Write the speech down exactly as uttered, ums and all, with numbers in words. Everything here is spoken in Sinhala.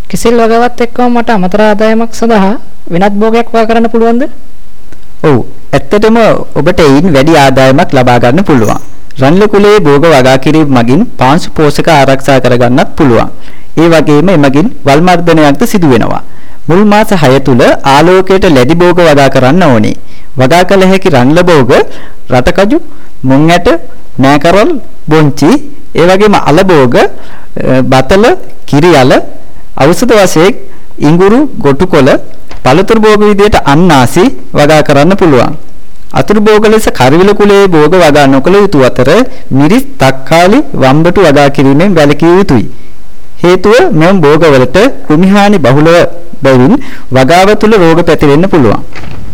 කිසිල් වගාවත් එක්කම මට අමතර ආදායමක් සඳහා වෙනත් භෝගයක් වගා කරන්න පුළුවන්ද? ඔව්. ඇත්තටම ඔබට එයින් වැඩි ආදායමක් ලබා ගන්න පුළුවන්. රන්ලු කුලයේ භෝග වගා කිරීම මගින් පාංශු පෝෂක ආරක්ෂා කර ගන්නත් පුළුවන්. ඒ වගේම එමගින් වල් මර්ධනයක්ද සිදු වෙනවා. මුල් මාස හය තුල ආලෝකයට ලැබි භෝග වගා කරන්න ඕනේ. වගා කළ හැකි රන්ල භෝග රටකජු, මුං ඇට, නෑකරල්, බොංචි, ඒ වගේම අල භෝග, බතල, කිරියල, ඖෂධ වශයෙන් ඉඟුරු, ගොටුකොළ, පළතුරු භෝග විදියට අන්නාසි වගා කරන්න පුළුවන්. අතුරු භෝග ලෙස කරවිල කුලයේ භෝග වගා නොකළ යුතු අතර මිරිස්, තක්කාලි, වම්බටු වගා කිරීමෙන් වැළකී යුතුයි. හේතුව මෙම භෝගවලට කෘමිහානි බහුලව බැවින් වගාව තුල රෝග පැතිරෙන්න පුළුවන්.